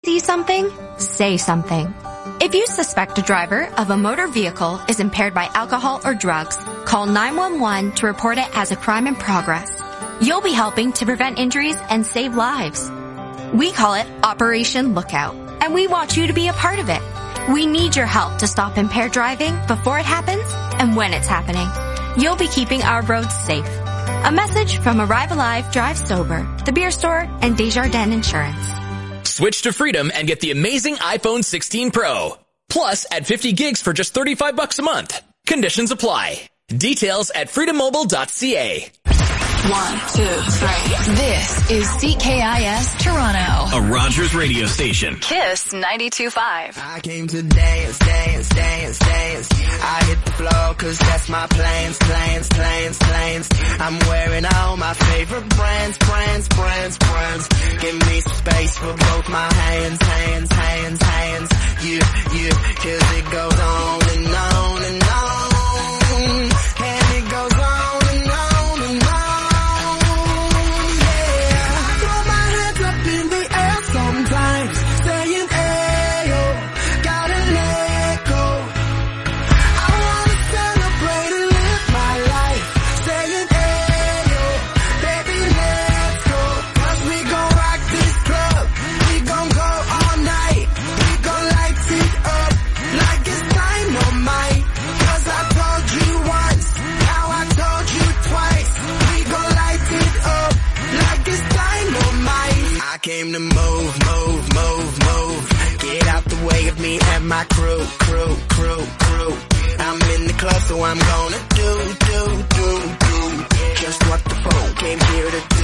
See something? Say something. If you suspect a driver of a motor vehicle is impaired by alcohol or drugs, call 911 to report it as a crime in progress. You'll be helping to prevent injuries and save lives. We call it Operation Lookout, and we want you to be a part of it. We need your help to stop impaired driving before it happens and when it's happening. You'll be keeping our roads safe. A message from Arrive Alive, Drive Sober, The Beer Store, and Desjardins Insurance. Switch to Freedom and get the amazing iPhone 16 Pro. Plus, add 50 gigs for just $35 a month. Conditions apply. Details at freedommobile.ca. 1, 2, 3. This is CKIS Toronto, a Rogers radio station. Kiss 92.5. I came to dance, dance, dance, dance. I hit the floor 'cause that's my plans, plans, plans, plans. I'm wearing all my favorite brands, brands, brands, brands. Give me some space for both my hands, hands, hands, hands. You, 'cause it goes on and on and on. And it goes on and on and on. Sometimes saying, ayo, gotta let go. I wanna celebrate and live my life. Saying, ayo, baby, let's go. 'Cause we gon' rock this club. We gon' go all night. We gon' light it up like it's dynamite. 'Cause I told you once, now I told you twice. We gon' light it up like it's dynamite. I came to move, move, move, move. Get out the way of me and my crew, crew, crew, crew. I'm in the club, so I'm gonna do just what the folk came here to do.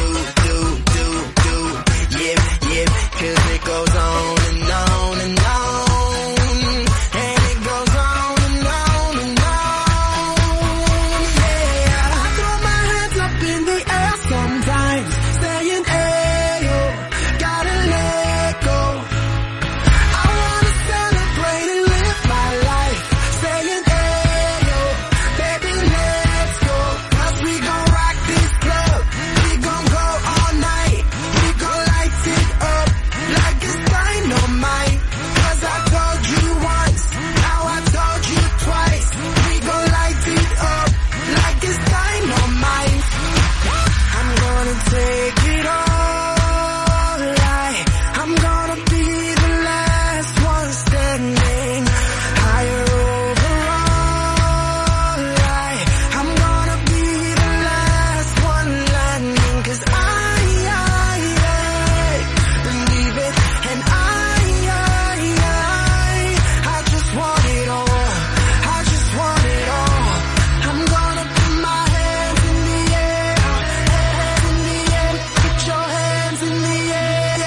Yeah, 'cause it goes on and on and on. And it goes on and on and on. Yeah, I throw my hands up in the air sometimes, saying, ayo, gotta let go. I wanna celebrate and live my life, saying, ayo, baby, let's go. 'Cause we gon' rock this club. We gon' go all night. We gon' light it up like it's dynamite. 'Cause I told you once, now I told you twice. We gon' light it up like it's dynamite. I'm gonna take it all right. I'm gonna be the last one standing. Higher overall right. I'm gonna be the last one landing. 'Cause I believe it. And I just want it all. I just want it all. I'm gonna put my hands in the air. Hands in the air. Put your hands in the air.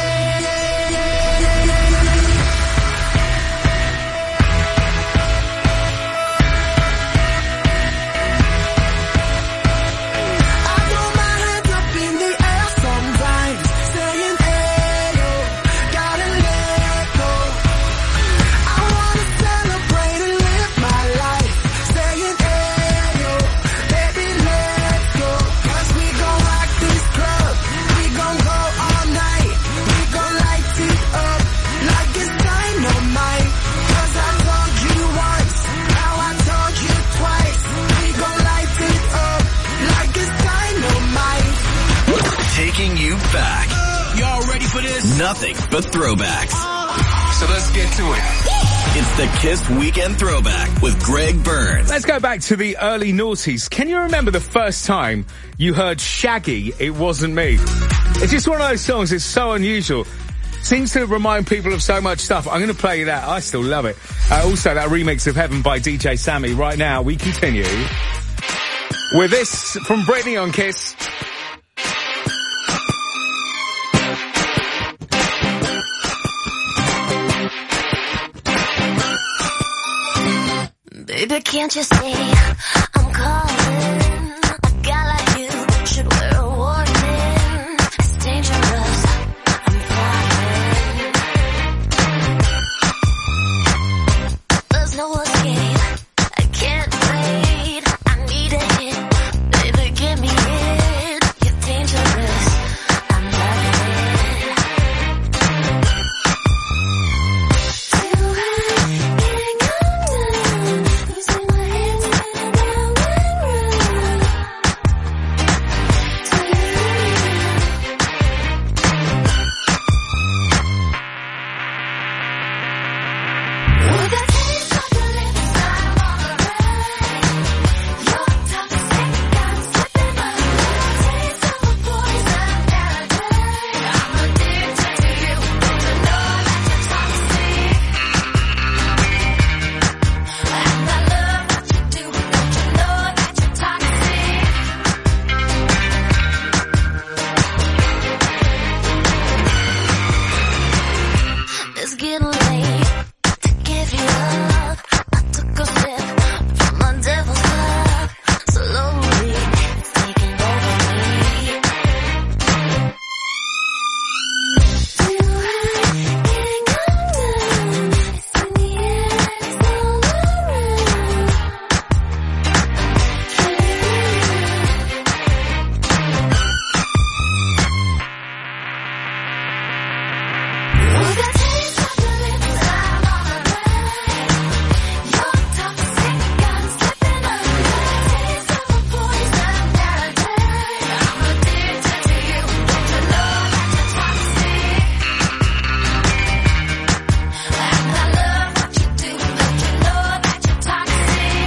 I throw my hands up in the air sometimes, saying, ayo, gotta let go. I wanna celebrate and live my life, saying, ayo, baby, let's go. 'Cause we gon' rock this club. We gon' go all night. We gon' light it up like it's dynamite. 'Cause I told you once, now I told you twice. We gon' light it up like it's dynamite. Taking you back. Y'all ready for this? Nothing but throwbacks. So let's get to it. It's the Kiss Weekend Throwback with Greg Burns. Let's go back to the early noughties. Can you remember the first time you heard Shaggy, It Wasn't Me? It's just one of those songs, it's so unusual. Seems to remind people of so much stuff. I'm going to play you that. I still love it. Also, that remix of Heaven by DJ Sammy. Right now, we continue with this from Britney on Kiss. Baby, can't you see I'm calling? A guy like you should wear a warning. It's dangerous. I'm falling. There's no escape. I can't wait. I need a hit. Baby, give me it. You're dangerous. I'm loving it. getting late to give you up. I took a sip from my devil's cup. Slowly, it's taking over me. Do I can't come down? It's in the air, it's all around. With the taste of your lips, I'm on a ride. Your toxic, I'm slipping under. Taste of a poison paradise. I'm addicted to you. Don't you know that you're toxic? And I love what you do. Don't you know that you're toxic?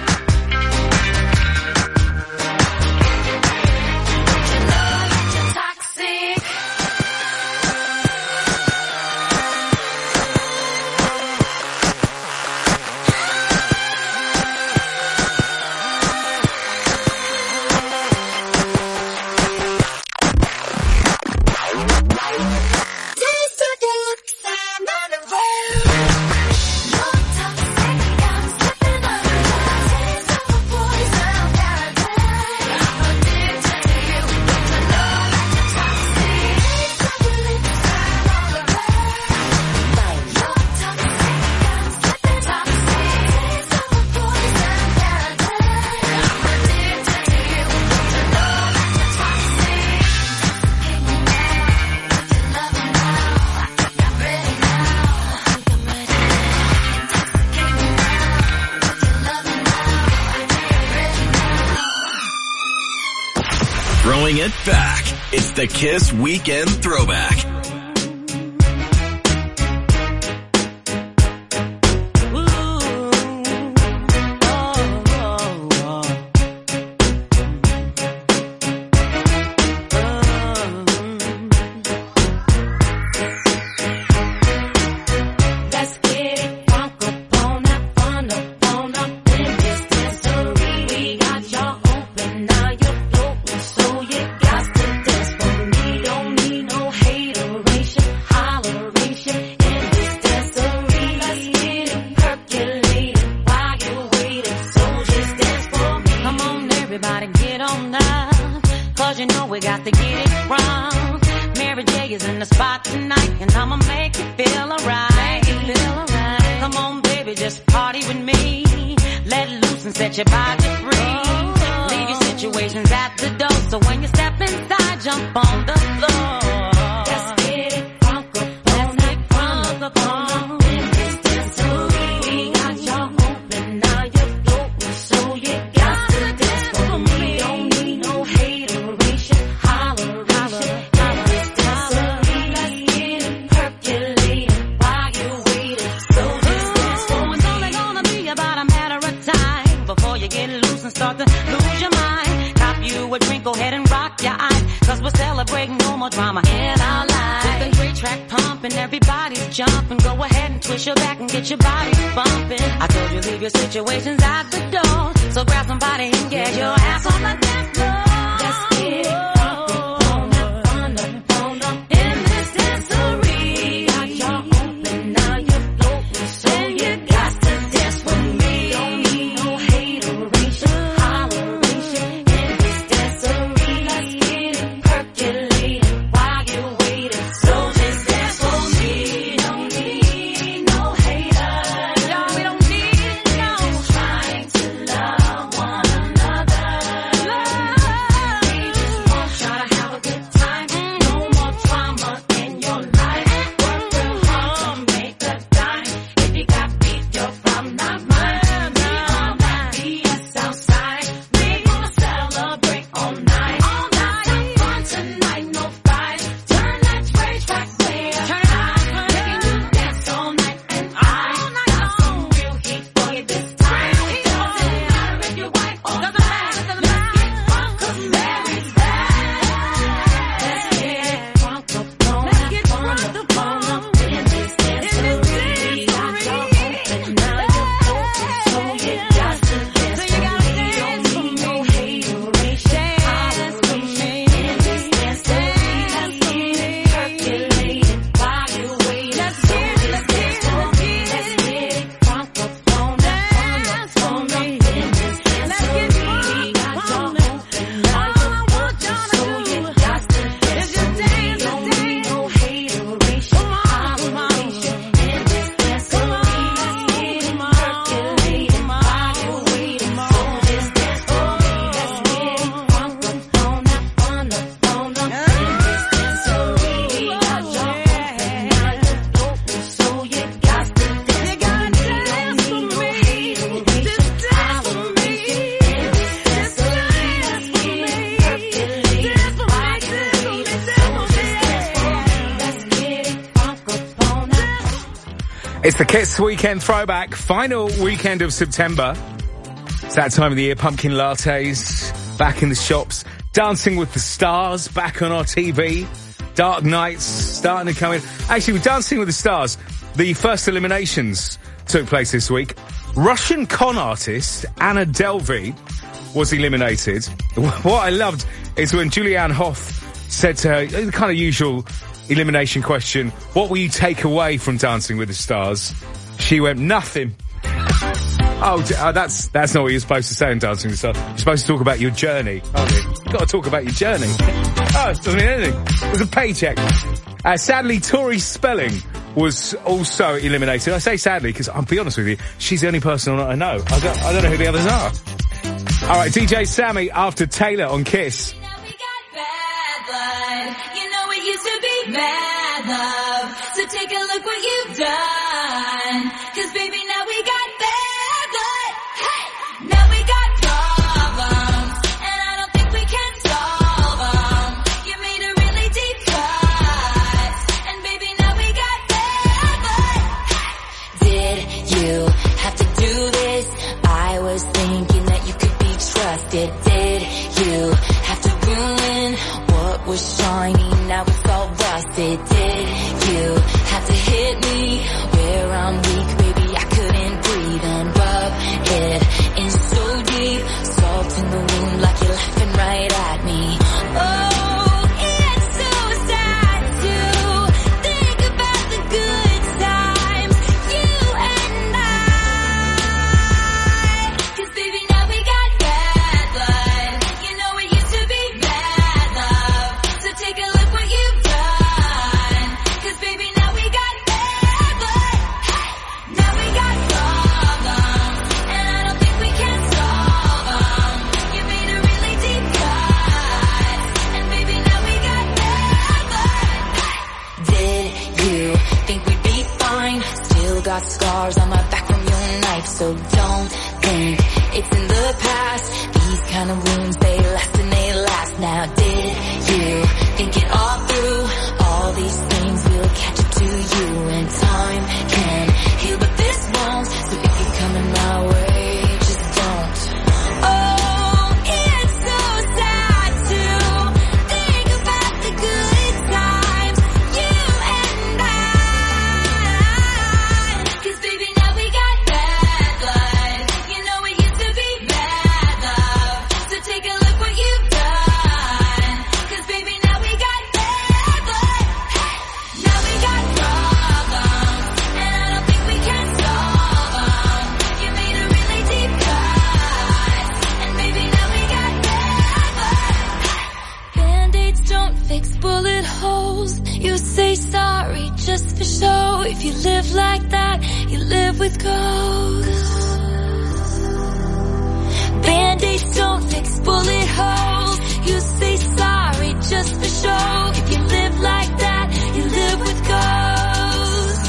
Don't you know that you're toxic? Taste of your lips, I'm on a roll. You're toxic, I'm slipping under. Taste of a poison paradise. I'm addicted to you. Don't you know that you're toxic? Taste of your lips, I'm on a roll. You're toxic, I'm slipping under. Taste of a poison paradise. I'm addicted to you. Don't you know that you're toxic? Take me now, with your loving now. I think I'm ready now. I think I'm ready now. Intoxicate me now, with your loving now. I think I'm ready now. Throwing it back. It's the Kiss Weekend Throwback. Let's get it crunk upon that fun upon up in this dancery. We got y'all open, now you're floating, so you got to dance for me. Don't need no hateration, holleration in this dancery. Let's get it percolated while you're waiting, so just dance for me. Come on, everybody, get on up, 'cause you know we got to get it wrong. Mary J is in the spot tonight, and I'ma make you feel alright. Come on, baby, just party with me. Let loose and set your body free. Leave your situations at the door, so when you step inside, jump on the floor. Let's get it crunk upon in this dancery. We got y'all open, now you're floating, so you got to dance for me. Don't need no hateration, holleration in this dancery. Let's get it percolated while you're waiting, so just dance for me. It's only gonna be about a matter of time before you get loose and start to lose your mind. Cop you a drink, go ahead and rock your eyes, 'cause we're celebrating no more drama in our lives. With the great track pumping, everybody's jumping. Go ahead and twist your back and get your body bumping. I told you leave your situations at the door, so grab somebody and get your ass on the dance floor. Let's get it crunk upon up in this dancery. Got y'all open, now you're floating, so you got to dance with me. Don't need no hateration, holleration in this dancery. Let's get it percolated while you're waiting, so just dance for me. Don't need no haters, y'all, we don't need no. Just trying to love one another. Love It's the Kiss Weekend Throwback, final weekend of September. It's that time of the year, pumpkin lattes, back in the shops, Dancing with the Stars, back on our TV, Dark Nights starting to come in. Actually, with Dancing with the Stars, the first eliminations took place this week. Russian con artist Anna Delvey was eliminated. What I loved is when Julianne Hough said to her, the kind of usual elimination question, what will you take away from Dancing with the Stars? She went, nothing. Oh, that's not what you're supposed to say in Dancing with the Stars. You're supposed to talk about your journey, aren't you? You've got to talk about your journey. Oh, it doesn't mean anything. It was a paycheck. Sadly, Tori Spelling was also eliminated. I say sadly because I'll be honest with you, she's the only person I know. I don't know who the others are. All right, DJ Sammy after Taylor on Kiss. You know it used to be mad love. So take a look what you've done. 'Cause baby, now we got bad blood. Hey! Now we got problems. And I don't think we can solve them. You made a really deep cut. And baby, now we got bad blood. Hey! Did you have to do this? I was thinking that you could be trusted. Did you have to ruin what was shiny? Now it's all rusted. Did you have to hit me where I'm weak? Baby, I couldn't breathe and rub it in so deep. Salt in the wound like you're laughing right at me. Oh, it's so sad to think about the good times, you and I. 'Cause baby, now we got bad blood. You know it used to be bad love. So take a look what you've done. 'Cause baby, now we got bad blood. Hey! Now we got problems. And I don't think we can solve them. You made a really deep cut. And baby, now we got bad blood. Hey! Did you think we'd be fine? Still got scars on my back from your knife. So don't think it's in the past. These kind of wounds, they last and they last. Now did you think it all through? All these things will catch up to you. And time can heal, but this won't. So if you're coming my way, just don't. Oh, it's so sad to think about the good times, you and I. 'Cause baby, now we got bad blood. You know it used to be bad love. So take a look what you've done. 'Cause baby, now we got bad blood. Hey! Now we got problems. And I don't think we can solve them. You made a really deep cut. And baby, now we got bad blood. Hey! Band-aids don't fix bullet holes. You say sorry just for show. If you live like that, you live with ghosts. Band-aids don't fix bullet holes. You say sorry just for show. If you live like that, you live with ghosts.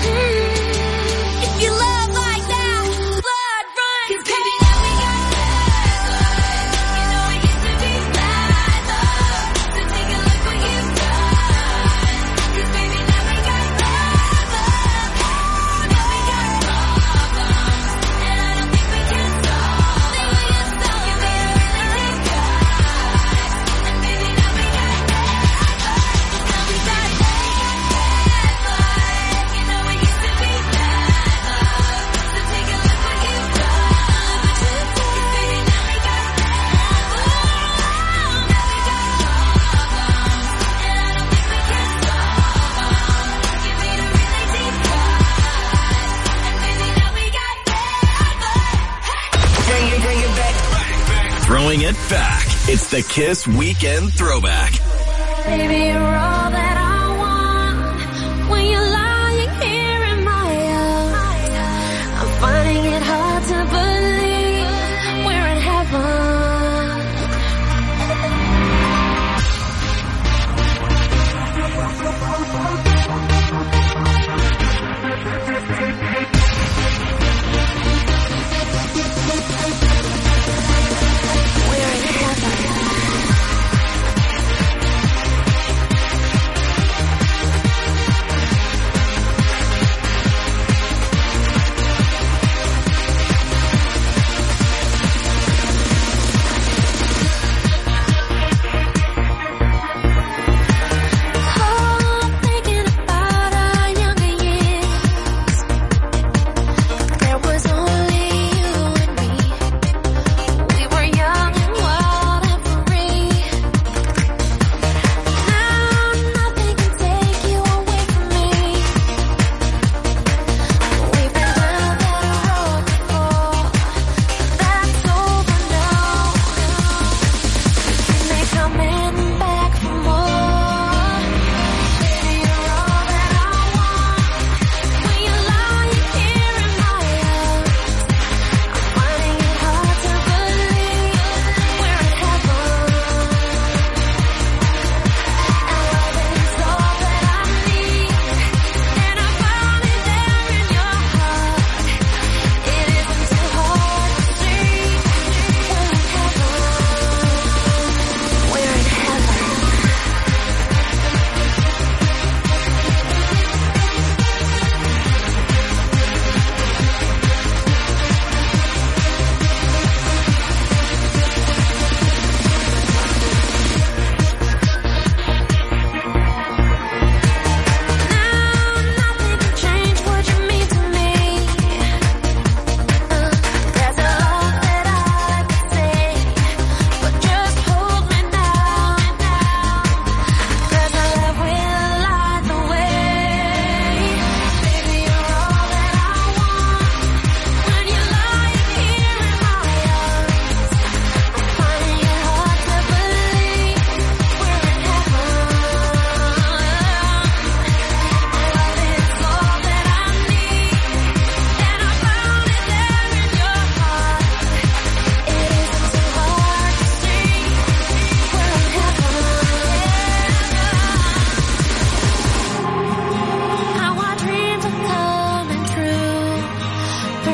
If you love like that, blood runs. 'Cause baby, now we got bad blood. You know it used to be bad love. So take a look what you've done. 'Cause baby, now we got bad blood. Now we got problems. And I don't think we can solve them. You made a really deep cut. And baby, now we got bad blood. Now we got bad blood. You know it used to be bad love. So take a look what you've done. 'Cause baby, now we got bad blood. Now we got problems. And I don't think we can solve them. You made a really deep cut. And baby, now we got bad blood. Hey! Bring it back. Throwing it back. It's the Kiss Weekend Throwback. Baby, you're all that I want. When you're lying here in my arms, I'm finding it hard to believe we're in heaven. We're in heaven.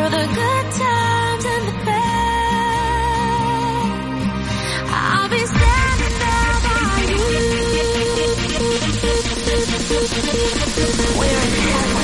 through the good times and the bad, I'll be standing there by you. We're in heaven.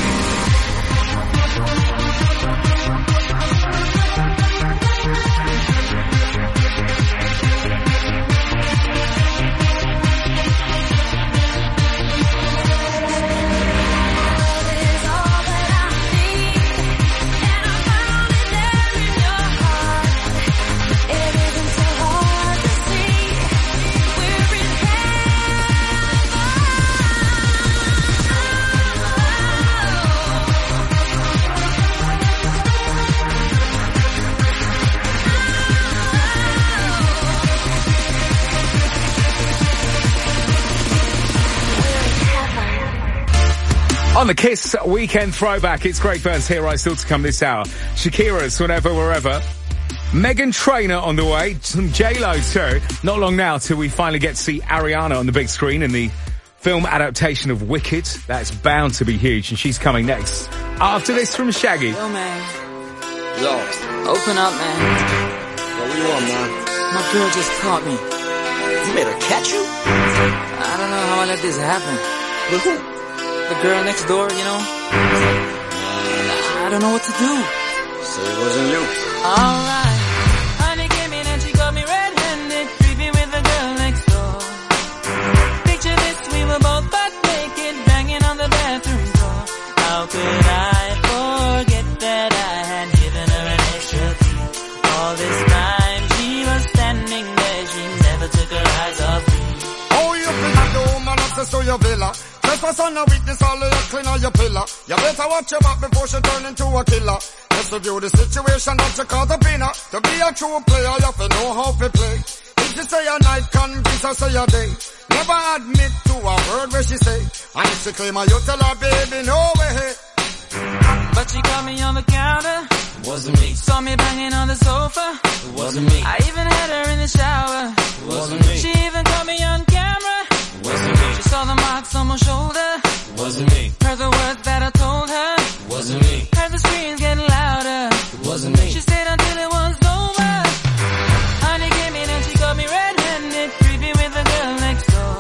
On the Kiss Weekend Throwback, it's Greg Burns here, right, still to come this hour. Shakira's Whenever, Wherever. Meghan Trainor on the way. Some J-Lo too. Not long now till we finally get to see Ariana on the big screen in the film adaptation of Wicked. That's bound to be huge, and she's coming next. After this from Shaggy. Yo, man. Yo. Open up, man. Yo, what you want, man? My girl just caught me. You made her catch you? I don't know how I let this happen. With who? The girl next door, you know? I don't know what to do. So it wasn't you. Alright. Honey came in and she got me red-handed, creepy with the girl next door. Picture this, we were both butt naked, banging on the bathroom door. How could I forget that I had given her an extra key? All this time she was standing there, she never took her eyes off me. Oh, you been the woman access to your villa. Trespass on a weakness, all of your clean on your pillar. You better watch your back before she turn into a killer. Let's review the situation that you caught up in her. To be a true player, you have to know how to play. If you say a night, convince her say a day. Never admit to a word where she say. And if she claim her, you tell her, baby, no way. But she caught me on the counter. Wasn't me. Saw me banging on the sofa. It wasn't me. I even had her in the shower. It wasn't me. She even caught me on camera. It wasn't me. She saw the marks on my shoulder. It wasn't me. Heard the words that I told her. It wasn't me. Heard the screams getting louder. It wasn't me. She stayed until it was over. Honey came in and she got me red-handed, creepy with the girl next door.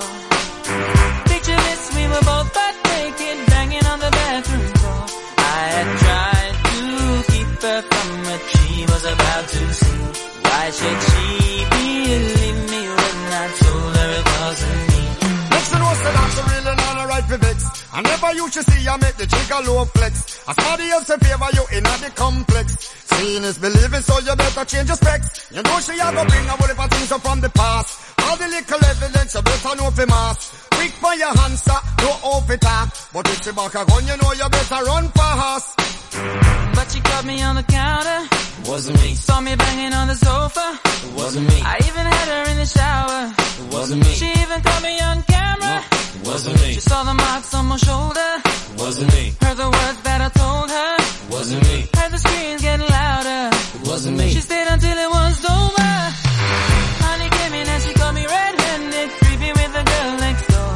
Picture this, we were both butt naked, banging on the bathroom door. I had tried to keep her from what she was about to see. Why should she believe me when I told her it wasn't me? Next to know say that's really not alright for vex. I never used to see I make the jigger low flex. As somebody else in favor you in the complex. Seeing is believing, so you better change your specs. You know she a go bring a whole heap of things up from the past. All the little evidence you better know for mass. Quick for your answer, no off it up. But if she back a gun, you know you better run fast. But she caught me on the counter. It wasn't me. Saw me banging on the sofa. It wasn't me. I even had her in the shower. It wasn't me. She even caught me on camera. No, it wasn't me. She saw the marks on my shoulder. It wasn't me. Heard the words that I told her. It wasn't me. Heard the screams getting louder. It wasn't me. She stayed until it was over. Honey came in and she caught me red-handed, creepy with the girl next door.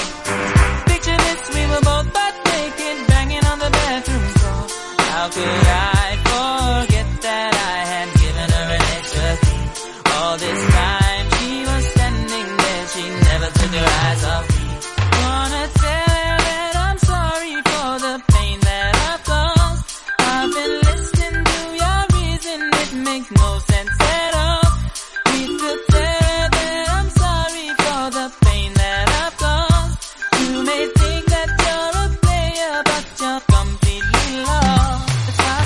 Picture this, we were both butt naked, banging on the bathroom door. How could I forget that I had given her an extra key? All this time she was standing there, she never took her eyes off me. Wanna tell her that I'm sorry for the pain that I've caused. I've been listening to your reason, it makes no sense at all. Need to tell her that I'm sorry for the pain that I've caused. You may think that you're a player, but you're completely lost. It's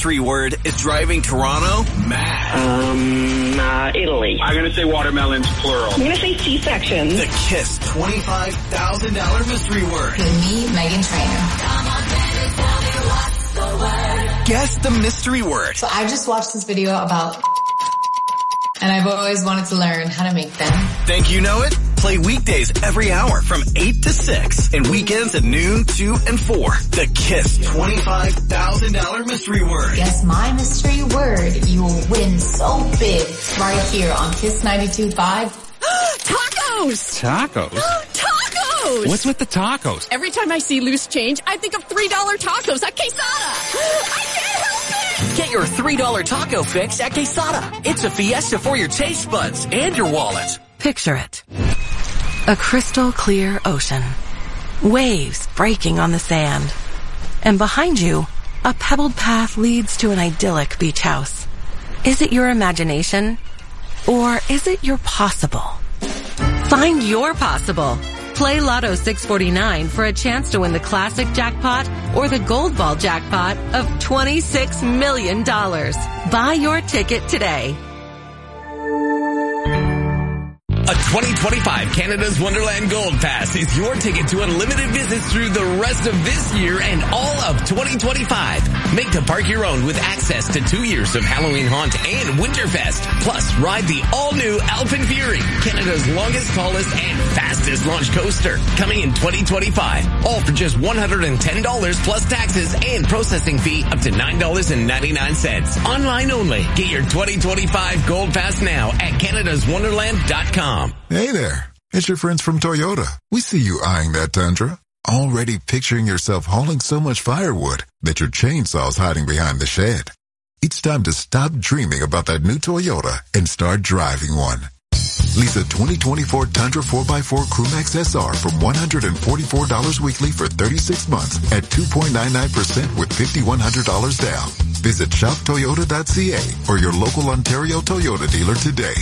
mystery word is driving Toronto mad. Italy. I'm going to say watermelons, plural. I'm going to say C-section. The Kiss $25,000 mystery word. With me, Megan Trainor. Guess the mystery word. So I just watched this video about and I've always wanted to learn how to make them. Think you know it? Play weekdays every hour from 8 to 6 and weekends at noon, 2, and 4. The Kiss $25,000 mystery word. Guess my mystery word. You will win so big right here on Kiss 92.5. Tacos! Tacos? Tacos! What's with the tacos? Every time I see loose change, I think of $3 tacos at Quesada. I can't help it! Get your $3 taco fix at Quesada. It's a fiesta for your taste buds and your wallet. Picture it. A crystal clear ocean. Waves breaking on the sand. And behind you, a pebbled path leads to an idyllic beach house. Is it your imagination? Or is it your possible? Find your possible. Play Lotto 649 for a chance to win the classic jackpot or the gold ball jackpot of $26 million. Buy your ticket today. A 2025 Canada's Wonderland Gold Pass is your ticket to unlimited visits through the rest of this year and all of 2025. Make the park your own with access to 2 years of Halloween Haunt and Winterfest. Plus, ride the all-new Alpine Fury, Canada's longest, tallest, and fastest launch coaster. Coming in 2025. All for just $110 plus taxes and processing fee up to $9.99. Online only. Get your 2025 Gold Pass now at canadaswonderland.com. Hey there, it's your friends from Toyota. We see you eyeing that Tundra. Already picturing yourself hauling so much firewood that your chainsaw's hiding behind the shed. It's time to stop dreaming about that new Toyota and start driving one. Lease a 2024 Tundra 4x4 Crewmax SR from $144 weekly for 36 months at 2.99% with $5,100 down. Visit shoptoyota.ca or your local Ontario Toyota dealer today.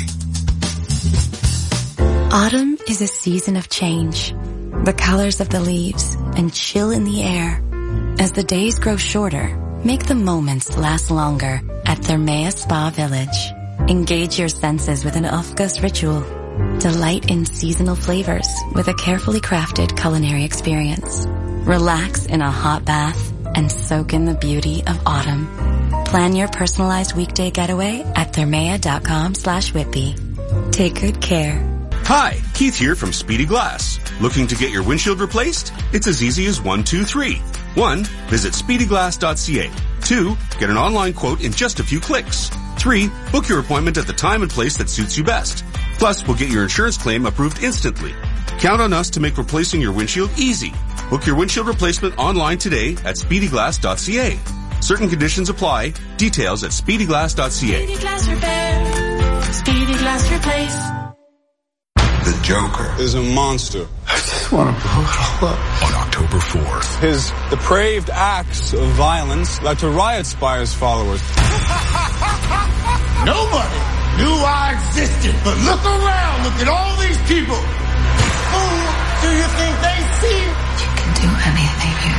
Autumn is a season of change. The colors of the leaves and chill in the air. As the days grow shorter, make the moments last longer at Thermea Spa Village. Engage your senses with an Ufgas ritual. Delight in seasonal flavors with a carefully crafted culinary experience. Relax in a hot bath and soak in the beauty of autumn. Plan your personalized weekday getaway at thermea.com/Whitby. Take good care. Hi, Keith here from Speedy Glass. Looking to get your windshield replaced? It's as easy as 1, 2, 3. 1. Visit speedyglass.ca. 2. Get an online quote in just a few clicks. 3. Book your appointment at the time and place that suits you best. Plus, we'll get your insurance claim approved instantly. Count on us to make replacing your windshield easy. Book your windshield replacement online today at speedyglass.ca. Certain conditions apply. Details at speedyglass.ca. Speedy Glass Repair. Speedy Glass Replace. The Joker is a monster. I just want to blow it all up. On October 4th. His depraved acts of violence led to riots by his followers. Nobody knew I existed, but look around, look at all these people. Who do you think they see? You can do anything you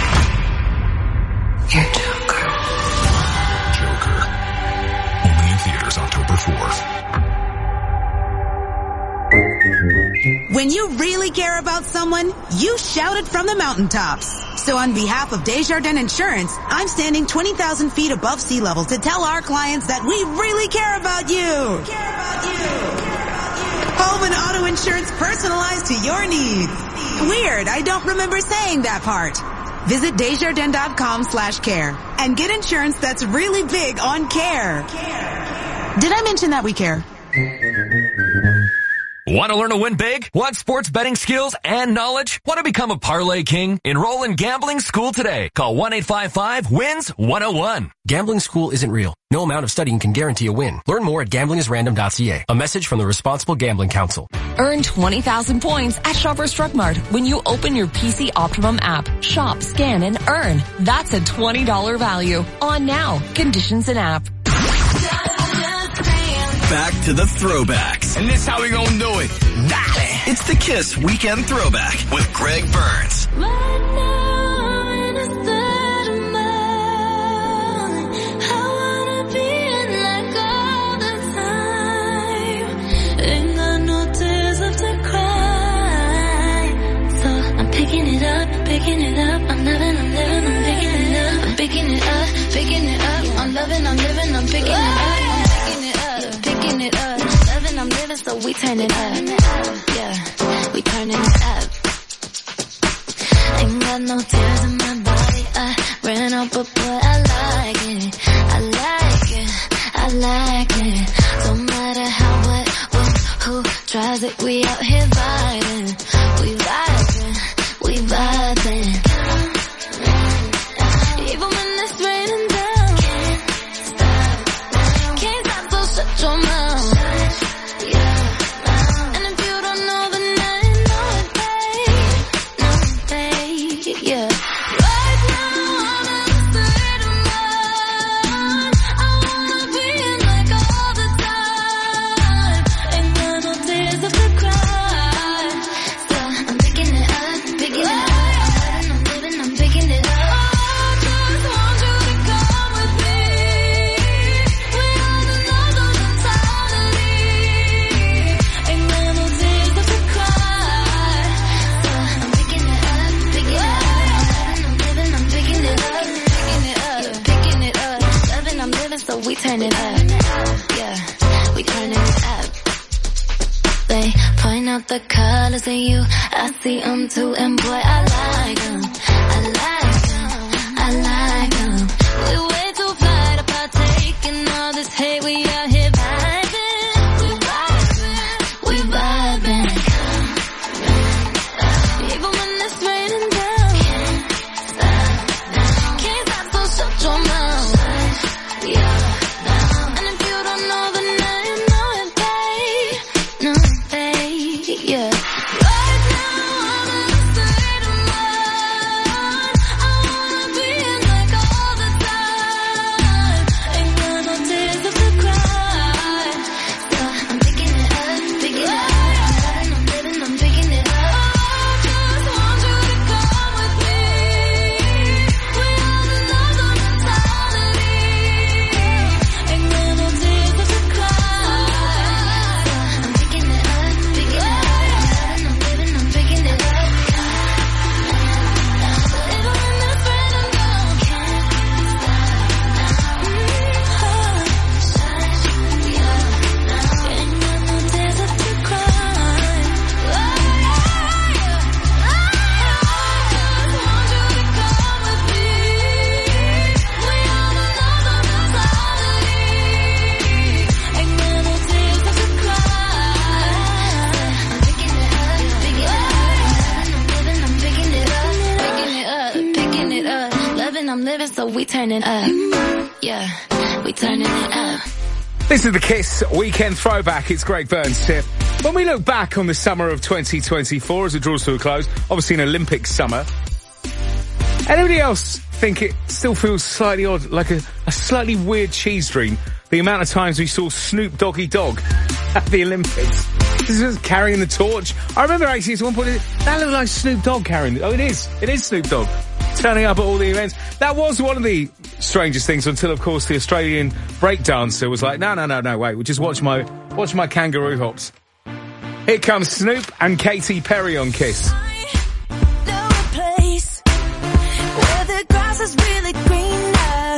want. You're Joker. Joker. Only in theaters October 4th. When you really care about someone, you shout it from the mountaintops. So on behalf of Desjardins Insurance, I'm standing 20,000 feet above sea level to tell our clients that we really care about you. Home and auto insurance personalized to your needs. Weird, I don't remember saying that part. Visit Desjardins.com/care and get insurance that's really big on care. Did I mention that we care? Want to learn to win big? Want sports betting skills and knowledge? Want to become a parlay king? Enroll in Gambling School today. Call 1-855-WINS-101. Gambling School isn't real. No amount of studying can guarantee a win. Learn more at gamblingisrandom.ca. A message from the Responsible Gambling Council. Earn 20,000 points at Shoppers Drug Mart when you open your PC Optimum app. Shop, scan, and earn. That's a $20 value. On now. Conditions in app. Back to the throwbacks. And this how we gonna do it. Dale. It's the Kiss Weekend Throwback with Greg Burns. Right now in the third of mine, picking it up. I'm loving, I'm living, I'm picking it up. I'm picking it up, picking it up. I'm loving, I'm living, I'm picking it up. I'm picking it up, picking it up. Loving, I'm living, so we turn it up. Yeah, we turning it up. Ain't got no tears in my body. I ran out, but boy, I like it. I like it, I like it. Don't matter how, what, who tries it. We out here vibing. We vibing, we vibing. Even when it's raining down, can't stop, so shut your mouth. And if you don't know, then I know it, babe. No, babe, yeah. Right now, I'm in the state of mind. I wanna be in like all the time. Ain't got no tears left to cry. So I'm picking it up, picking it up. I'm living, I'm picking it up. I just want you to come with me. We on another mentality. Ain't got no tears left to cry. So I'm picking it up, picking it up. I'm living, I'm picking it up, picking it up, picking it up. Loving, I'm living, so we turn it up. Yeah, we turning it up. They point out the colors in you, I see them too, and boy, I like them. I like them, I like them. We way too fly to partake in all this hate. We out here vibing, we vibing, we vibing. Even when it's raining down, can't stop, so shut your mouth. And if you don't know, then I know it, babe. No, babe, yeah. Right now, I'm in the state of mind. I wanna be in like all the time. Ain't got no tears left to cry. So I'm picking it up, picking it up. I'm living, I'm picking it up. I just want you to come with me. We on another mentality. Ain't got no tears left to cry. So I'm picking it up, picking it up. I'm living, I'm picking it up. Even when it's raining down, can't stop. Ain't got no tears left to cry. I just want you to come with me. We on another mentality. Ain't got no tears left to cry. I'm picking it up, picking it up. I'm living, I'm picking it up, picking it up, picking it up. Loving, I'm living, so we turn it up. Yeah, we turning it up. This is the Kiss Weekend Throwback. It's Greg Burns here. When we look back on the summer of 2024 as it draws to a close, obviously an Olympic summer, anybody else think it still feels slightly odd, like a slightly weird cheese dream, the amount of times we saw Snoop Doggy Dogg at the Olympics? This is carrying the torch. I remember actually at one point, that looked like Snoop Dogg carrying it. Oh, it is Snoop Dogg turning up at all the events. That was one of the strangest things until, of course, the Australian breakdancer was like, no, wait, we'll just watch my kangaroo hops. Here comes Snoop and Katy Perry on Kiss. Know a place where the grass is really greener,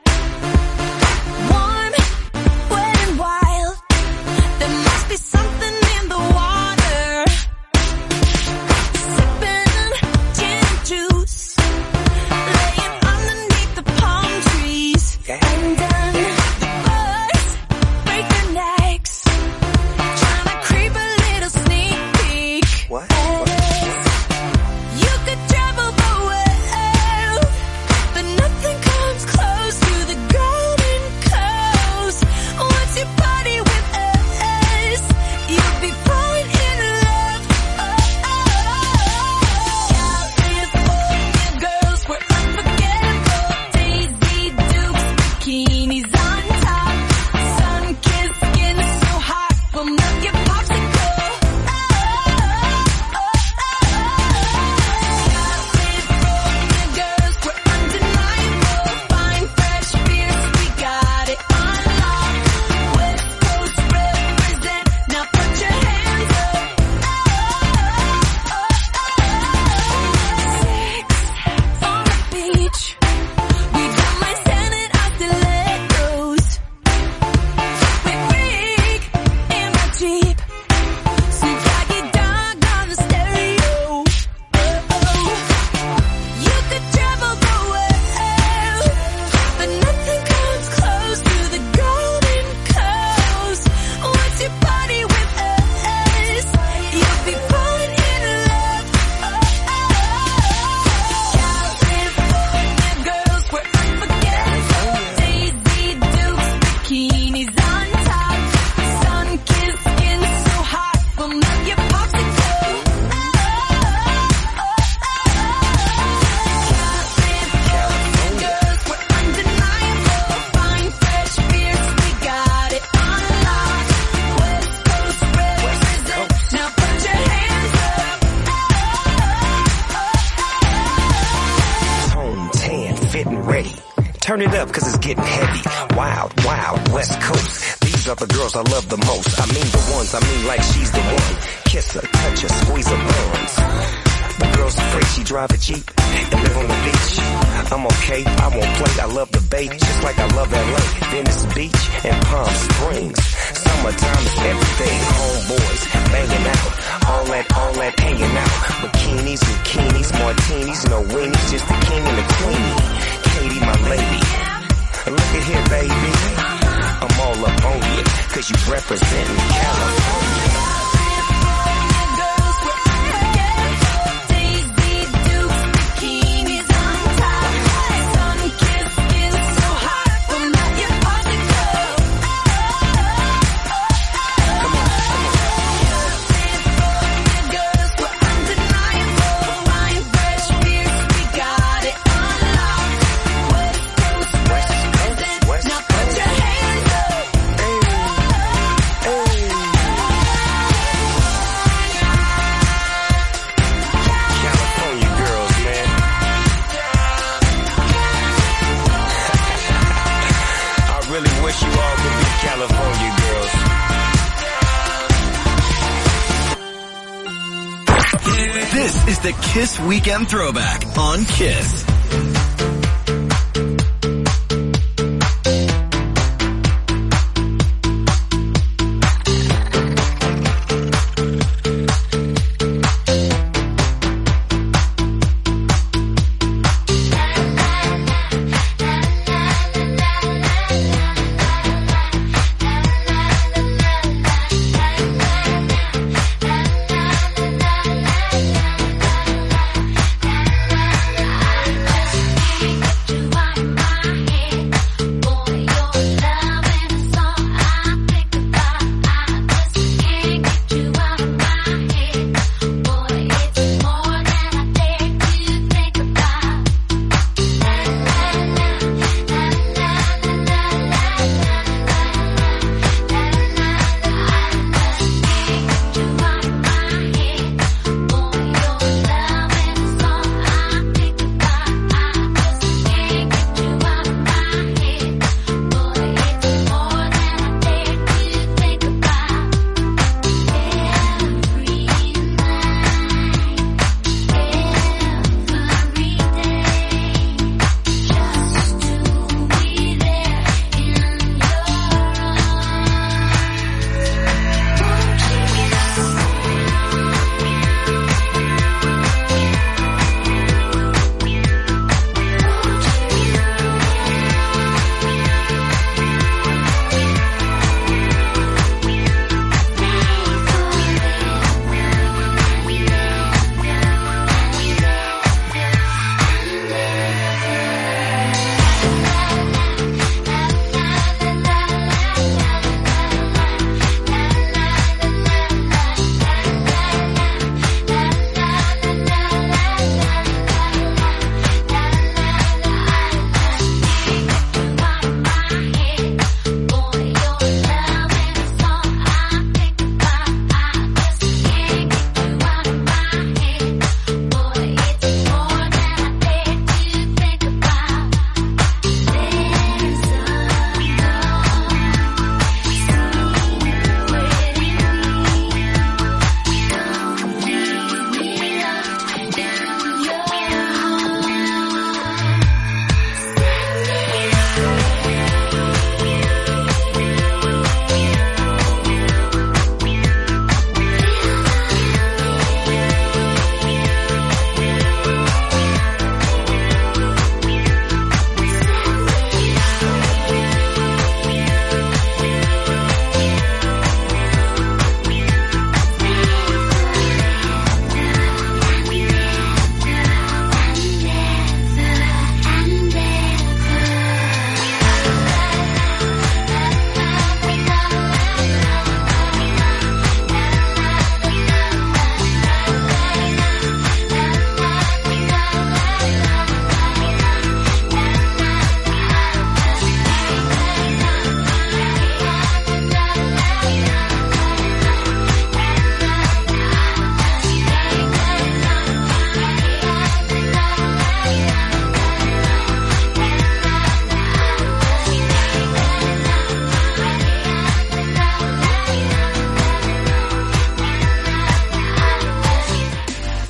warm, wet and wild. There must be something in the water. Sipping gin and juice, laying underneath the palm trees. And the birds break their necks, trying to creep a little sneak peek. What? You could travel the world, but nothing compares. Turn it up, cause it's getting heavy. Wild, wild, West Coast. These are the girls I love the most. I mean the ones, I mean like she's the one. Kiss her, touch her, squeeze her buns. The girl's afraid she drive a Jeep and live on the beach. I'm okay, I won't play, I love the bay, just like I love LA, Venice Beach, and Palm Springs. Summertime is everything, homeboys, banging out, all that hanging out. Bikinis, bikinis, martinis, no weenies, just the king and the queenie. Katie, my lady, look at here, baby, I'm all up on you, cause you representing California. This is the Kiss Weekend Throwback on Kiss.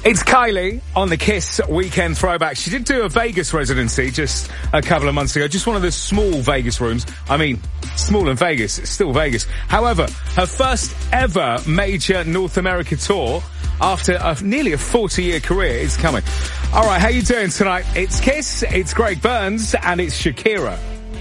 It's Kylie on the Kiss Weekend Throwback. She did do a Vegas residency just a couple of months ago, just one of the small Vegas rooms. I mean, small in Vegas, it's still Vegas. However, her first ever major North America tour after nearly a 40-year career is coming. All right, how you doing tonight? It's Kiss, it's Greg Burns, and it's Shakira.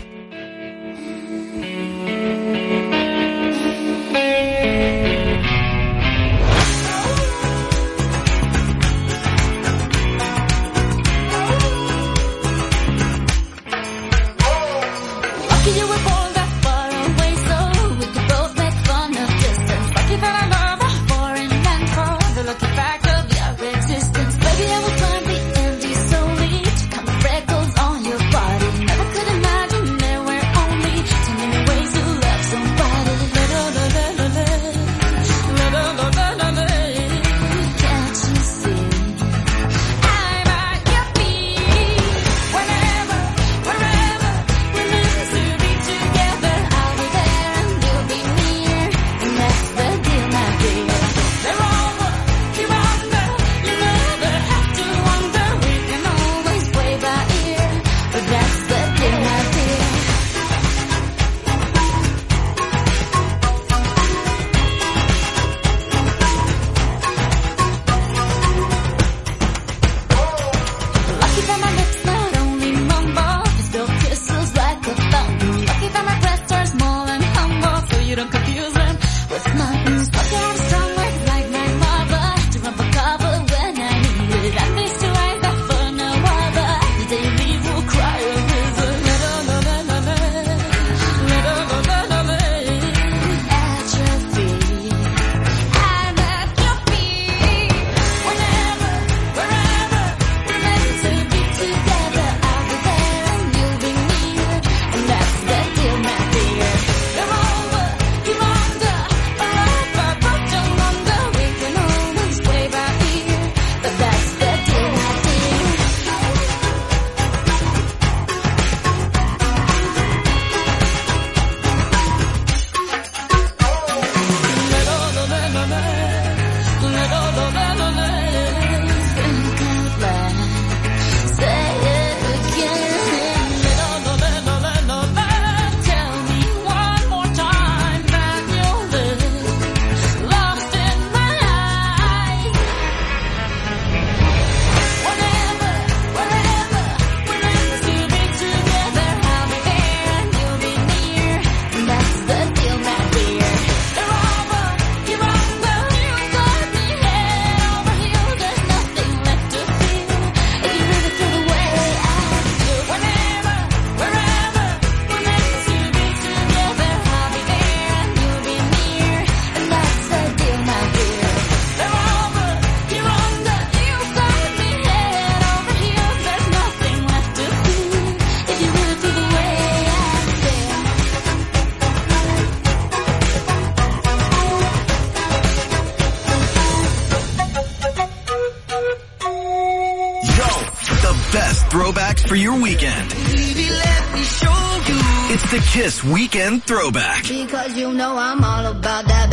For your weekend. Baby, let me show you. It's the Kiss Weekend Throwback. Because you know I'm all about that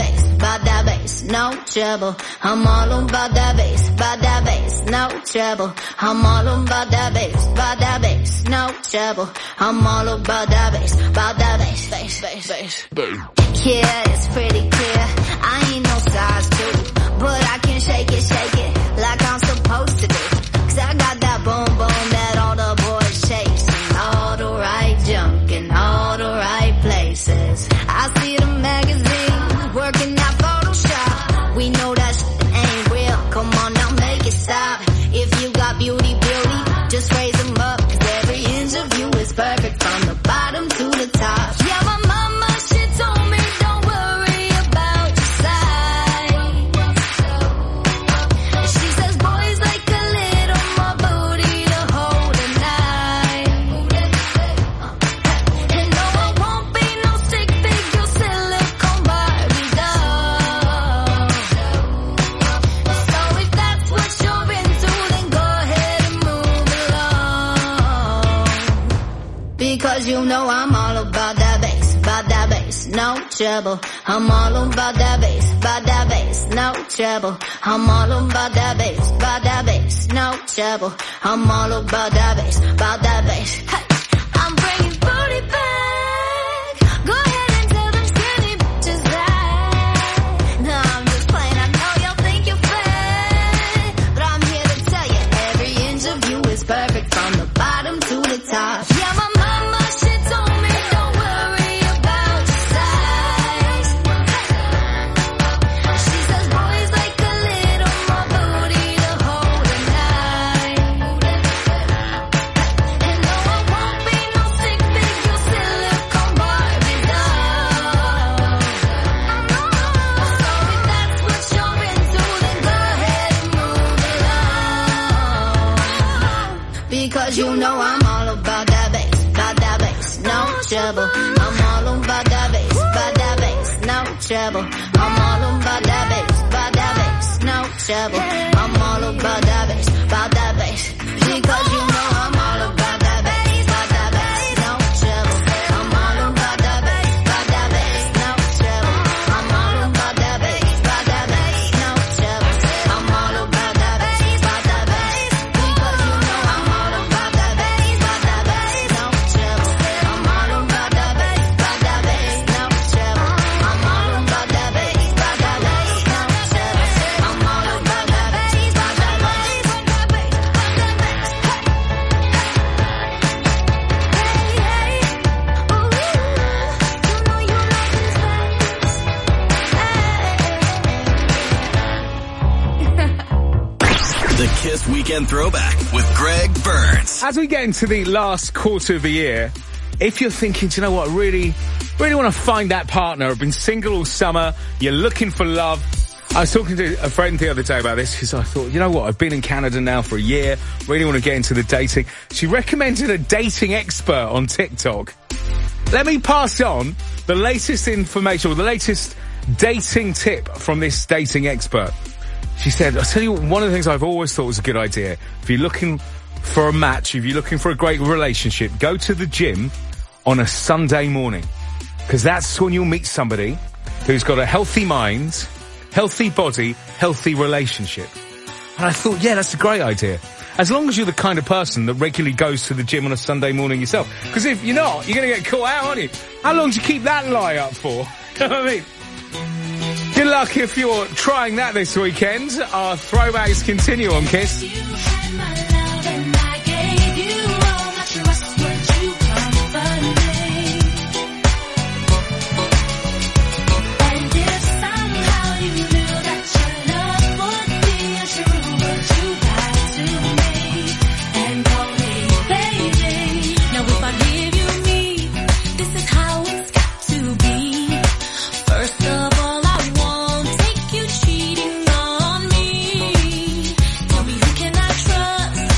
bass, no trouble. I'm all about that bass, no trouble. I'm all about that bass, no trouble. I'm all about that bass. Yeah, it's pretty clear. I ain't no size 2, but I can shake it like I'm supposed to do. 'Cause I got that boom boom that all the boys chase, and all the right junk in all the right places. I see the magazine working out Photoshop. We know that shit ain't real. Come on now, make it stop. If you got beauty, just raise them up. 'Cause every inch of you is perfect from the bottom to the top. Yeah, my mama, she told me don't worry about trouble. I'm all about that bass, no trouble. I'm all about that bass, no trouble. I'm all about that bass, Hey, I'm bringing booty back. Go ahead and tell them skinny bitches that. No, I'm just playing. I know y'all think you're fat, but I'm here to tell you every inch of you is perfect from the bottom to the top. Yeah, my mama, she told me don't worry about your size. She says boys like a little more booty to hold at night. And no, I won't be no sick figure silicone Barbie doll. So if that's what you're into, then go ahead and move along. Because you know I'm all about that bass, no trouble. I'm all about that bass, no trouble. I'm all about that bass, no trouble. I'm all about that bass, because you know I'm all about that bass, no trouble. I'm all about that bass, no trouble. I'm all about that bass, no trouble. I'm all about that bass, because you know I'm all about that bass, no trouble. I'm all about that bass, no trouble. I'm all about that bass, no trouble. I'm all about that The Kiss Weekend Throwback with Greg Burns. As we get into the last quarter of the year, if you're thinking, do you know what, I really want to find that partner. I've been single all summer. You're looking for love. I was talking to a friend the other day about this because I thought, you know what, I've been in Canada now for a year. Really want to get into the dating. She recommended a dating expert on TikTok. Let me pass on the latest information or the latest dating tip from this dating expert. She said, I'll tell you, one of the things I've always thought was a good idea. If you're looking for a match, if you're looking for a great relationship, go to the gym on a Sunday morning. Because that's when you'll meet somebody who's got a healthy mind, healthy body, healthy relationship. And I thought, yeah, that's a great idea. As long as you're the kind of person that regularly goes to the gym on a Sunday morning yourself. Because if you're not, you're going to get caught out, aren't you? How long do you keep that lie up for? You know what I mean? Good luck if you're trying that this weekend. Our throwbacks continue on Kiss. Tell me who can I trust?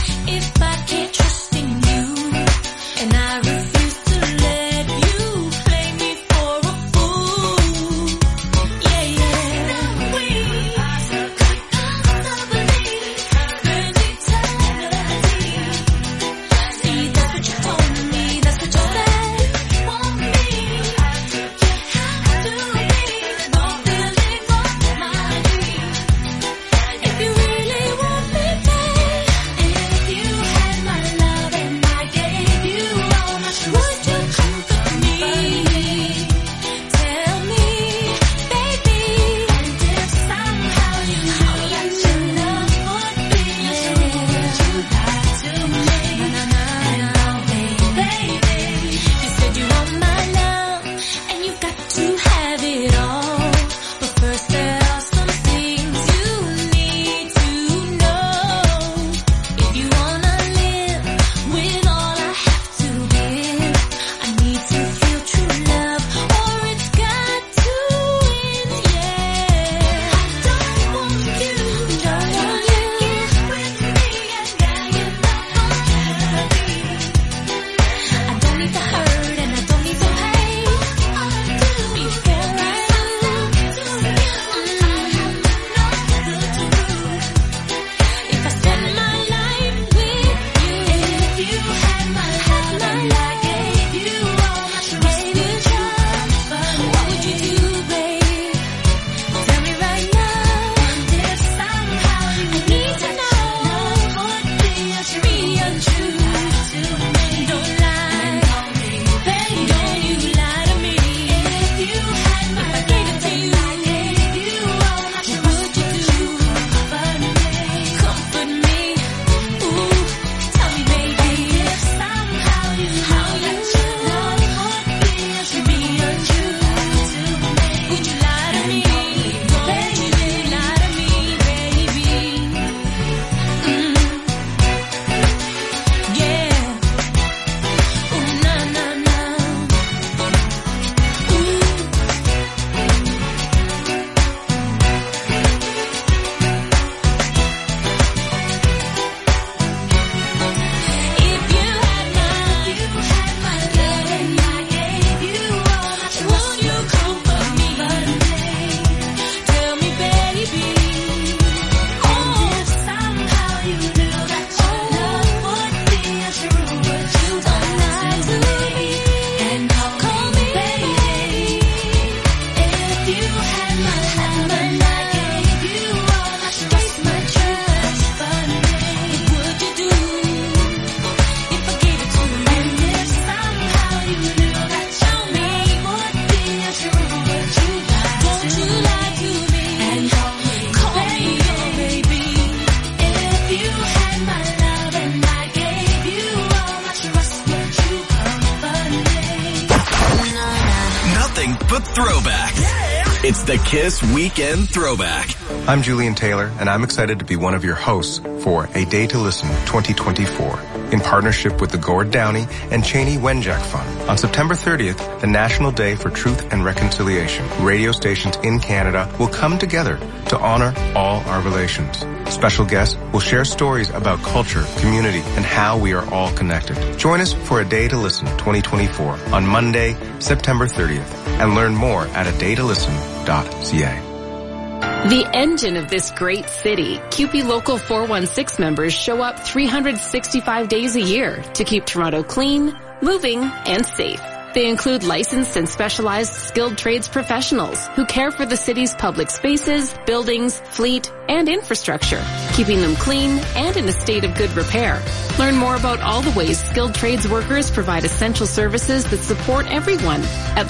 It's the Kiss Weekend Throwback. I'm Julian Taylor, and I'm excited to be one of your hosts for A Day to Listen 2024 in partnership with the Gord Downey and Cheney Wenjack Fund. On September 30th, the National Day for Truth and Reconciliation, radio stations in Canada will come together to honor all our relations. Special guests will share stories about culture, community, and how we are all connected. Join us for A Day to Listen 2024 on Monday, September 30th, and learn more at adaytolisten.ca. The engine of this great city, CUPE Local 416 members show up 365 days a year to keep Toronto clean, moving, and safe. They include licensed and specialized skilled trades professionals who care for the city's public spaces, buildings, fleet, and infrastructure, keeping them clean and in a state of good repair. Learn more about all the ways skilled trades workers provide essential services that support everyone at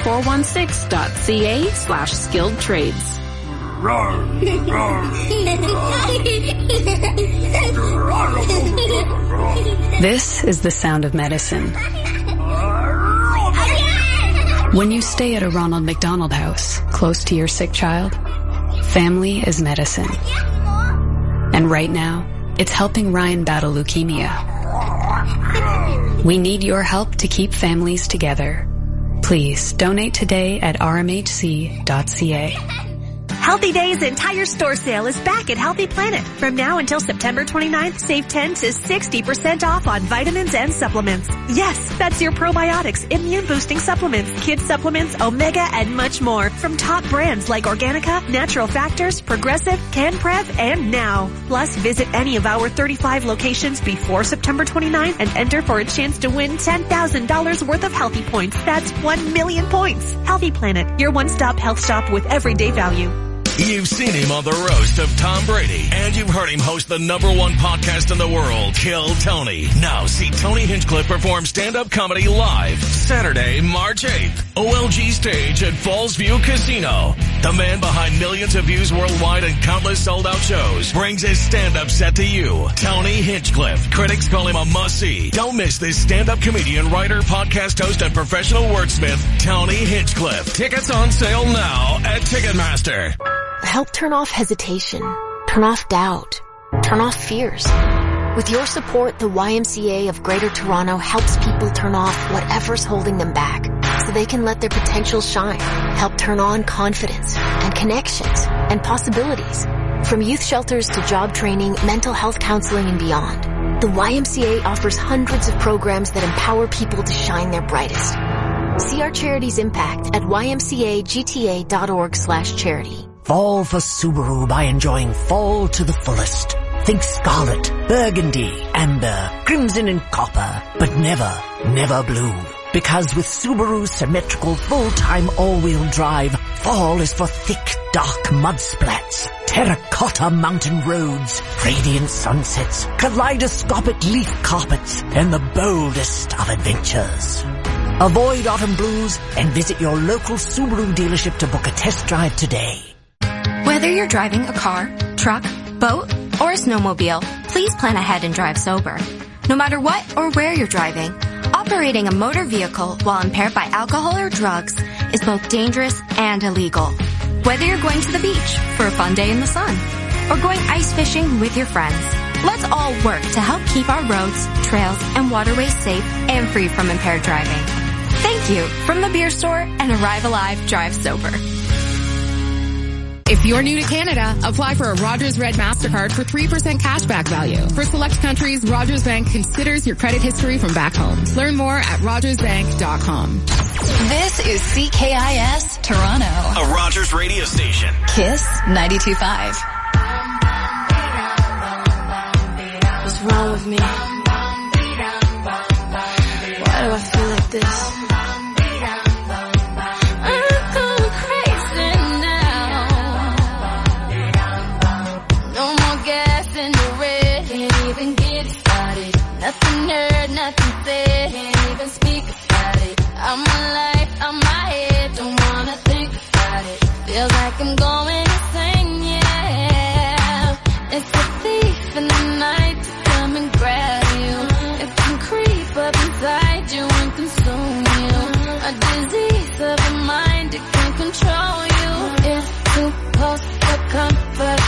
local416.ca/skilled trades. This is the sound of medicine. When you stay at a Ronald McDonald House, close to your sick child, family is medicine. And right now, it's helping Ryan battle leukemia. We need your help to keep families together. Please donate today at rmhc.ca. Healthy Days entire store sale is back at Healthy Planet. From now until September 29th, save 10 to 60% off on vitamins and supplements. Yes, that's your probiotics, immune boosting supplements, kids supplements, omega, and much more. From top brands like Organica, Natural Factors, Progressive, CanPrev, and Now. Plus, visit any of our 35 locations before September 29th and enter for a chance to win $10,000 worth of Healthy Points. That's 1 million points. Healthy Planet, your one-stop health shop with everyday value. You've seen him on the roast of Tom Brady, and you've heard him host the #1 podcast in the world, Kill Tony. Now see Tony Hinchcliffe perform stand-up comedy live Saturday, March 8th, OLG stage at Falls View Casino. The man behind millions of views worldwide and countless sold-out shows brings his stand-up set to you, Tony Hinchcliffe. Critics call him a must-see. Don't miss this stand-up comedian, writer, podcast host, and professional wordsmith, Tony Hinchcliffe. Tickets on sale now at Ticketmaster. Help turn off hesitation, turn off doubt, turn off fears. With your support, the YMCA of Greater Toronto helps people turn off whatever's holding them back so they can let their potential shine. Help turn on confidence and connections and possibilities. From youth shelters to job training, mental health counseling, and beyond. The YMCA offers hundreds of programs that empower people to shine their brightest. See our charity's impact at ymcagta.org/charity. Fall for Subaru by enjoying fall to the fullest. Think scarlet, burgundy, amber, crimson and copper, but never, never blue. Because with Subaru's symmetrical full-time all-wheel drive, fall is for thick, dark mud splats, terracotta mountain roads, radiant sunsets, kaleidoscopic leaf carpets, and the boldest of adventures. Avoid autumn blues and visit your local Subaru dealership to book a test drive today. Whether you're driving a car, truck, boat, or a snowmobile, please plan ahead and drive sober. No matter what or where you're driving, operating a motor vehicle while impaired by alcohol or drugs is both dangerous and illegal. Whether you're going to the beach for a fun day in the sun or going ice fishing with your friends, let's all work to help keep our roads, trails, and waterways safe and free from impaired driving. Thank you from the beer store and Arrive Alive Drive Sober. If you're new to Canada, apply for a Rogers Red MasterCard for 3% cashback value. For select countries, Rogers Bank considers your credit history from back home. Learn more at rogersbank.com. This is CKIS Toronto. A Rogers radio station. Kiss 92.5. What's wrong with me? Why do I feel like this? Nothing heard, nothing said, can't even speak about it. I'm alive, I'm my head, don't wanna think about it. Feels like I'm going insane, yeah. It's a thief in the night to come and grab you. It can creep up inside you and consume you. A disease of the mind, it can control you. comfort.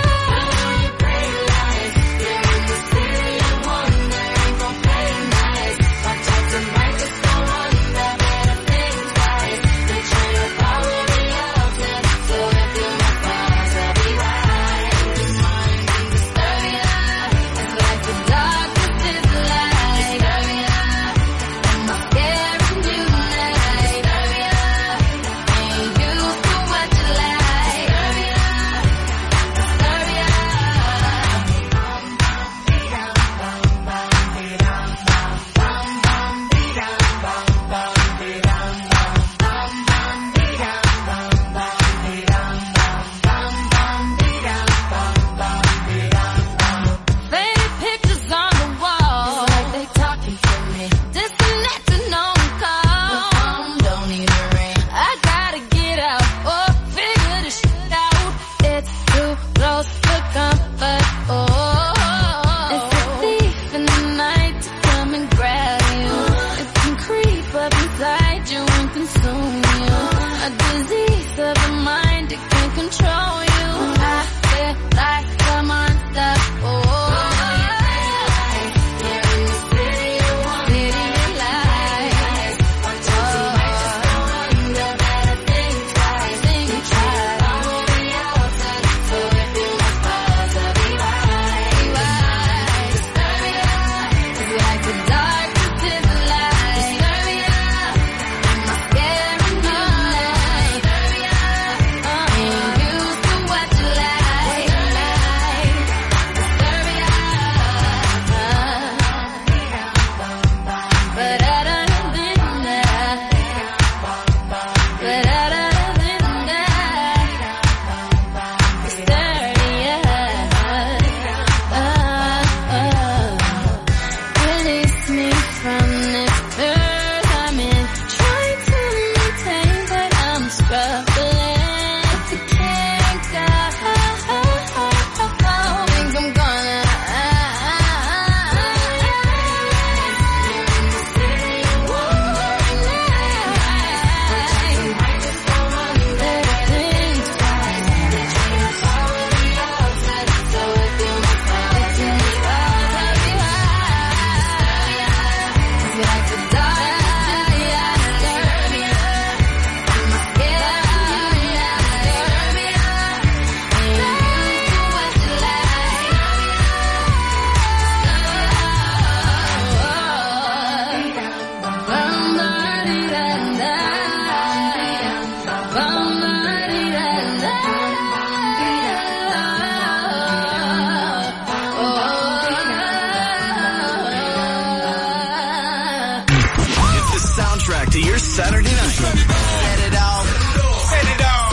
To your Saturday night. Set it off. Set it off.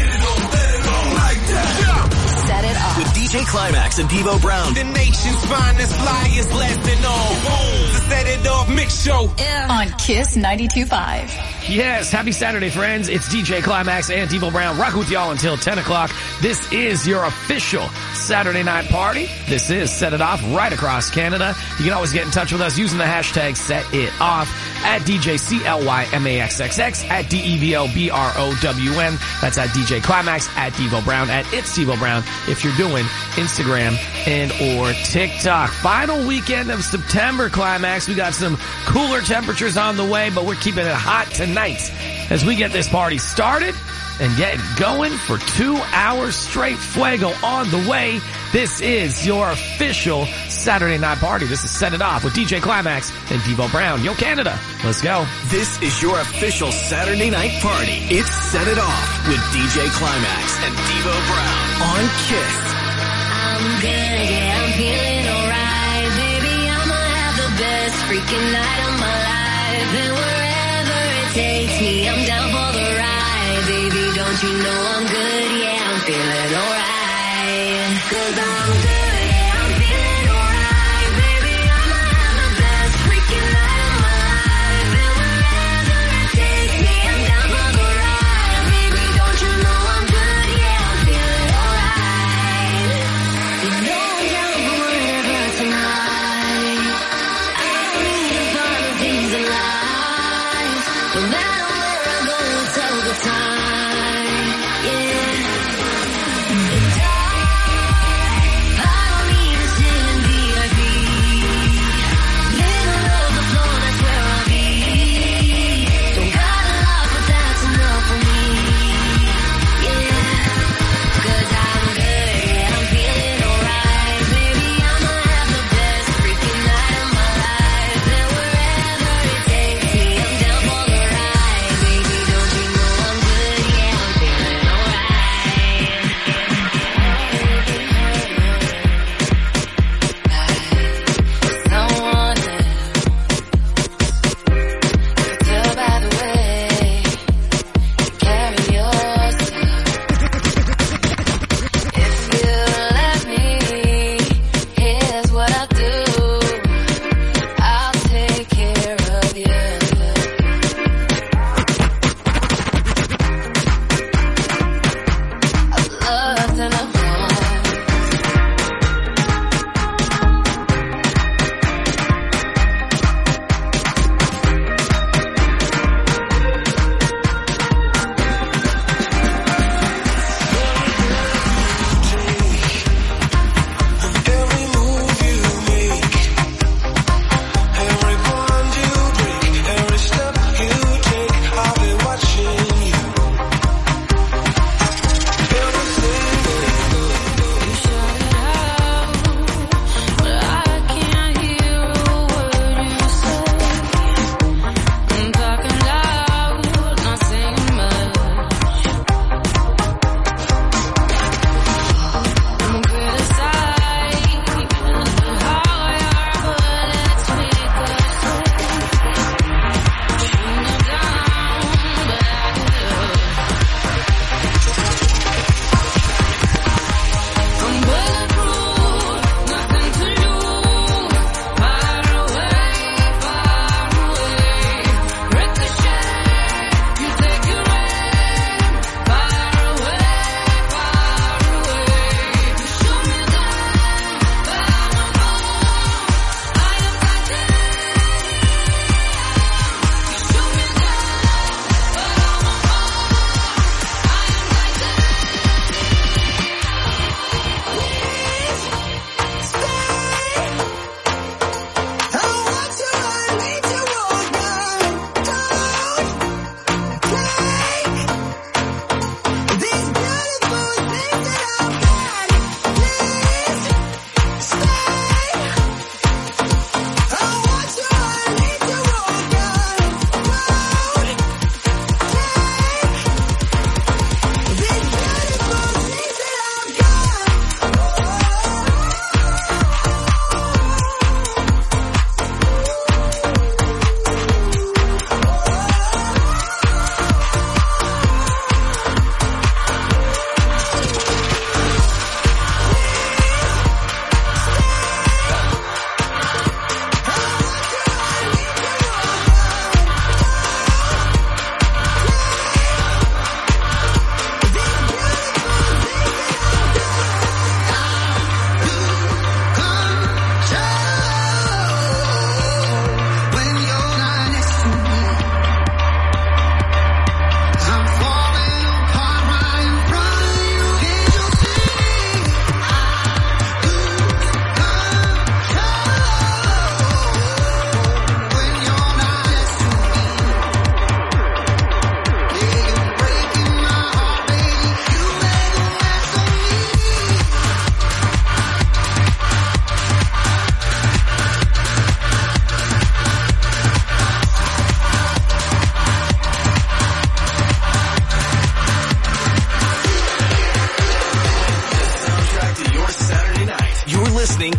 Like that. Set it off. With DJ Climax and Devo Brown. The nation's finest flyers lasting all. The Set It Off Mix Show. On Kiss 92.5. Yes, happy Saturday, friends. It's DJ Climax and Devo Brown. Rock with y'all until 10 o'clock. This is your official Saturday night party. This is Set It Off right across Canada. You can always get in touch with us using the hashtag SetItOff at DJ CLYMAXXX, at DEVOBROWN. That's at DJ Climax, at Devo Brown, at It's Devo Brown if you're doing Instagram and or TikTok. Final weekend of September, Climax. We got some cooler temperatures on the way, but we're keeping it hot tonight as we get this party started and get going for 2 hours straight. Fuego on the way. This is your official Saturday night party. This is Set It Off with DJ Climax and Devo Brown. Yo, Canada. Let's go. This is your official Saturday night party. It's Set It Off with DJ Climax and Devo Brown on Kiss. I'm good, yeah, I'm feeling alright. Baby, I'ma have the best freaking night of my life. And wherever it takes me, I'm down for the ride. Baby, don't you know I'm good, yeah, I'm feeling alright. 'Cause I'm good, yeah, I'm feeling alright. Baby, I'ma have the best freaking night of my life. And wherever it takes me, I'm down for the ride. Baby, don't you know I'm good, yeah, I'm feeling alright. You know I'm down for whatever tonight. I don't need to find the things in life. No matter where I go, it's all the time, yeah.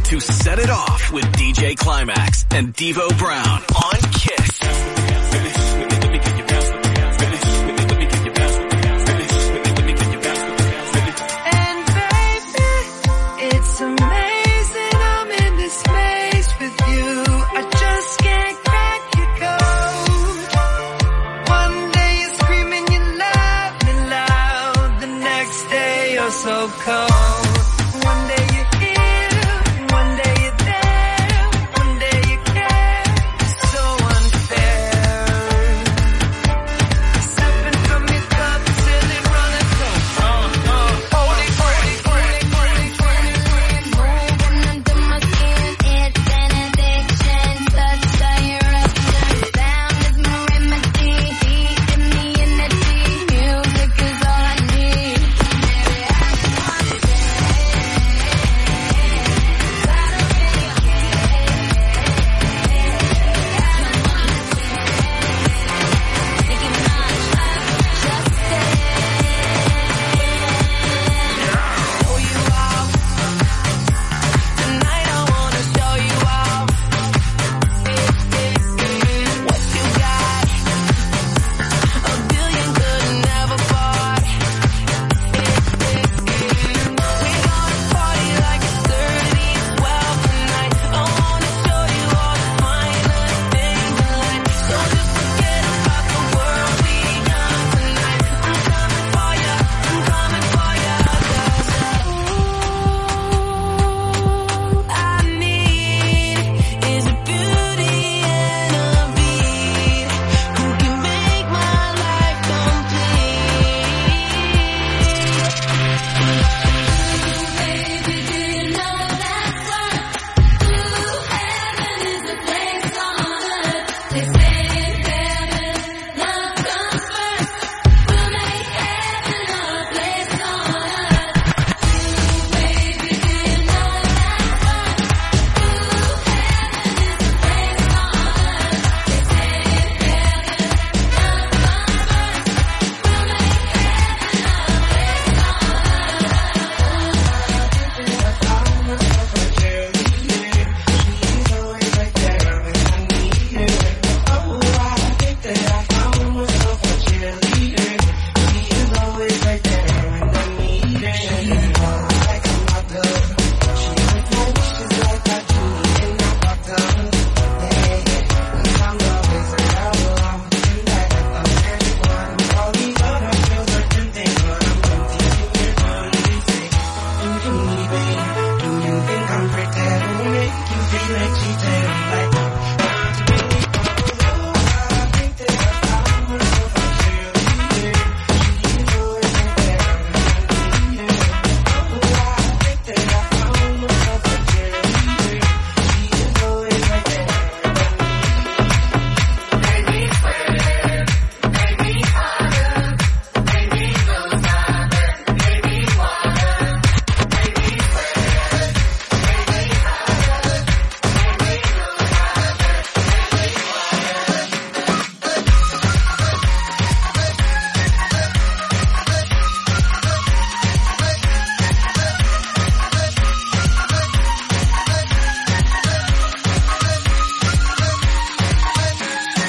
to Set It Off with DJ Climax and Devo Brown on KISS. And baby, it's amazing I'm in this space with you. I just can't crack your code. One day you're screaming you love me loud, the next day you're so cold.